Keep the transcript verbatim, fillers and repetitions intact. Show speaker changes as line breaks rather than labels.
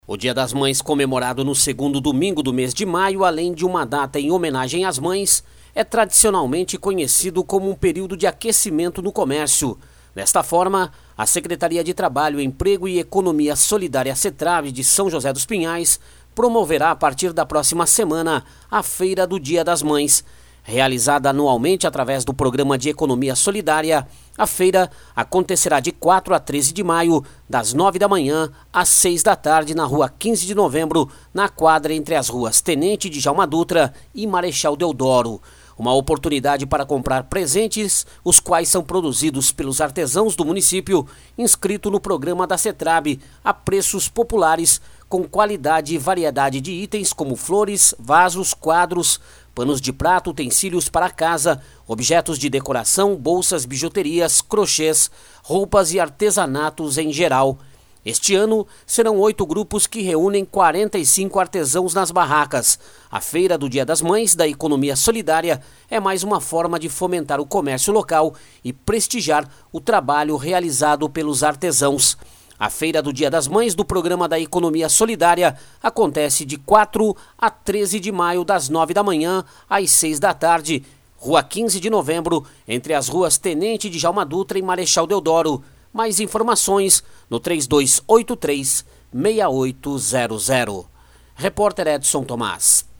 O Dia das Mães, comemorado no segundo domingo do mês de maio, além de uma data em homenagem às mães, é tradicionalmente conhecido como um período de aquecimento no comércio. Desta forma, a Secretaria de Trabalho, Emprego e Economia Solidária CETRAB de São José dos Pinhais promoverá a partir da próxima semana a Feira do Dia das Mães. Realizada anualmente através do Programa de Economia Solidária, a feira acontecerá de quatro a treze de maio, das nove da manhã às seis da tarde, na rua quinze de novembro, na quadra entre as ruas Tenente Djalma Dutra e Marechal Deodoro. Uma oportunidade para comprar presentes, os quais são produzidos pelos artesãos do município, inscrito no programa da CETRAB, a preços populares, com qualidade e variedade de itens como flores, vasos, quadros, panos de prato, utensílios para casa, objetos de decoração, bolsas, bijuterias, crochês, roupas e artesanatos em geral. Este ano serão oito grupos que reúnem quarenta e cinco artesãos nas barracas. A Feira do Dia das Mães da Economia Solidária é mais uma forma de fomentar o comércio local e prestigiar o trabalho realizado pelos artesãos. A Feira do Dia das Mães do Programa da Economia Solidária acontece de quatro a treze de maio, das nove da manhã às seis da tarde, rua quinze de novembro, entre as ruas Tenente Djalma Dutra e Marechal Deodoro. Mais informações no três dois oito três, seis oito zero zero. Repórter Edson Tomás.